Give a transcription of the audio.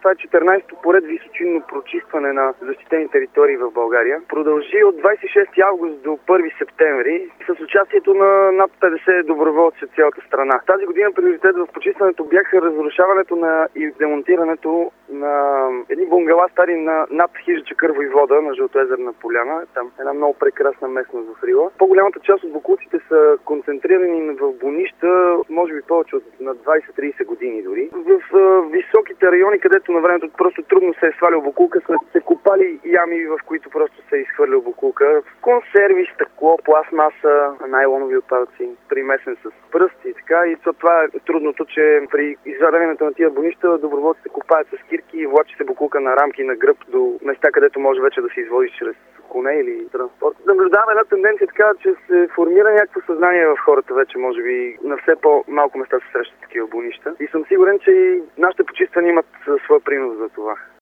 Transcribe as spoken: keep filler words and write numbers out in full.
Това е четиринайсето поред височинно прочистване на защитени територии в България. Продължи от двайсет и шести август до първи септември с участието на над петдесет доброволци от цялата страна. Тази година приоритет в почистването бяха разрушаването на и демонтирането на едни бунгала стари на над хижа Чакър Войвода на Жълтоезерна поляна. Там една много прекрасна местност в Рила. По-голямата част от боклуците са концентрирани в бунища, може би повече от на двайсет-трийсет години дори. В uh, високите райони, където на времето просто трудно се е свалял боклука, са се копали ями, в които просто се е изхвърлял боклука. Консерви, стъкло, пластмаса, найлонови отпадъци, примесен с пръст и така. И това е трудното, че при извадянето на тия бунища доброволците копаят с кирки и влачи се боклука на рамки на гръб до места, където може вече да се изводи чрез коне или транспорт. Наблюдаваме една тенденция така, че се формира някакво съзнание в хората вече, може би на все по-малко места се срещат такива бунища. И съм сигурен, че и нашите почиствания имат своя принос за това.